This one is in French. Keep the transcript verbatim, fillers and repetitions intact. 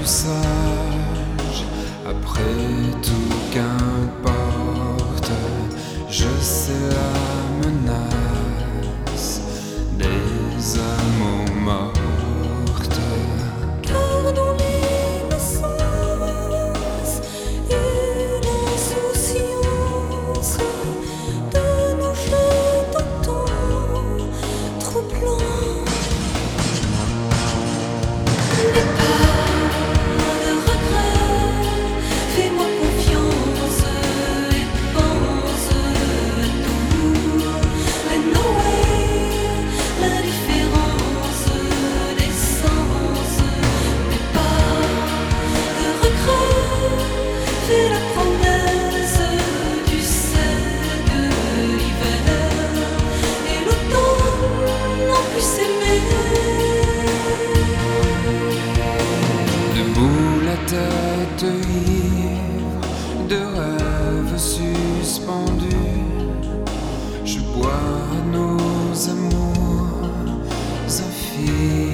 plus sage. Après tout, qu'importe, je sais la menace des amours mortes. Gardons l'innocence et l'insouciance de nos jeux d'antan troublants. N'aie pas de regret, fais-moi confiance et pense à tout. And away, l'indifférence des sens. N'aie pas de regret, fais la promesse du sel de l'hiver et l'automne en plus s'aimer. Debout la tête ivre de rêves suspendus, je bois nos amours infinis.